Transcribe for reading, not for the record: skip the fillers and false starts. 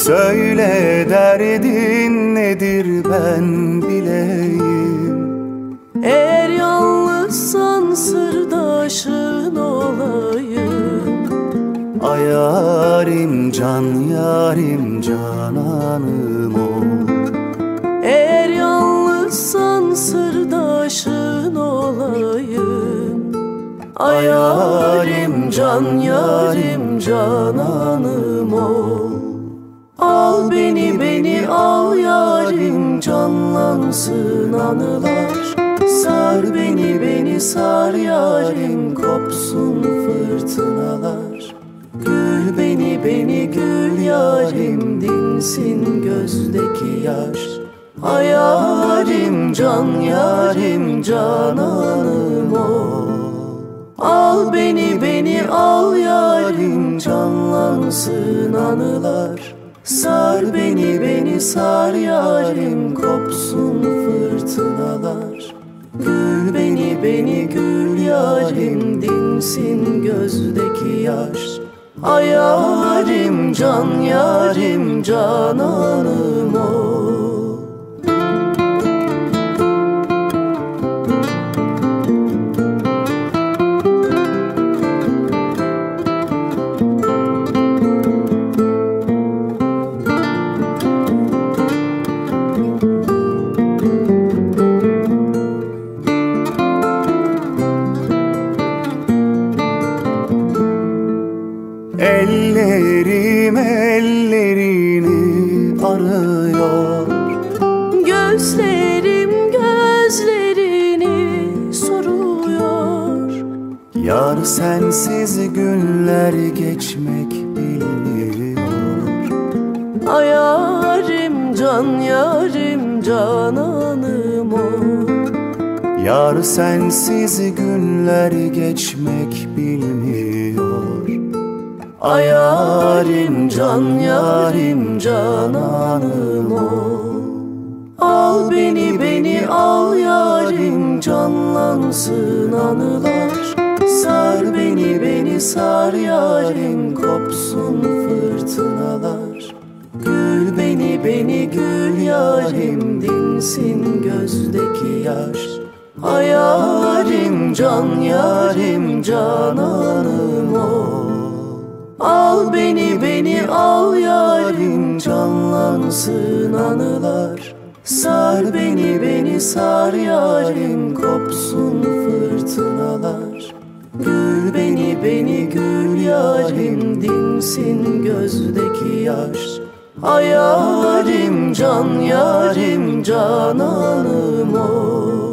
Söyle derdin nedir ben bileyim. Eğer yalnızsan sırdaşın olayım. Ay yarim can yarim cananım ol. Eğer yalnızsan sırdaşın olayım. Ay yarim can yarim cananım ol. Al beni al yarim, canlansın anılar. Sar beni sar yarim, kopsun fırtınalar. Gül beni gül yarim, dinsin gözdeki yaş. Ay yarim can yarim cananım ol. Al beni al yarim, canlansın anılar. Sar beni sar yarim, kopsun fırtınalar. Gül beni gül yarim, dinsin gözdeki yaş. Ay yarim can yarim cananım ol. Ellerim ellerini arıyor. Gözlerim gözlerini soruyor. Yar sensiz günler geçmek bilmiyor. Ay yarim can yarim cananım ol. Yar sensiz günler geçmek bilmiyor. Ay yarim can yarim cananım ol. Al beni al yarim, canlansın anılar. Sar beni sar yarim, kopsun fırtınalar. Gül beni gül yarim, dinsin gözdeki yaş. Ay yarim can yarim cananım ol. Al beni al yarim, canlansın anılar. Sar beni sar yarim, kopsun fırtınalar. Gül beni gül yarim, dinsin gözdeki yaş. Ay yarim can yarim cananım ol.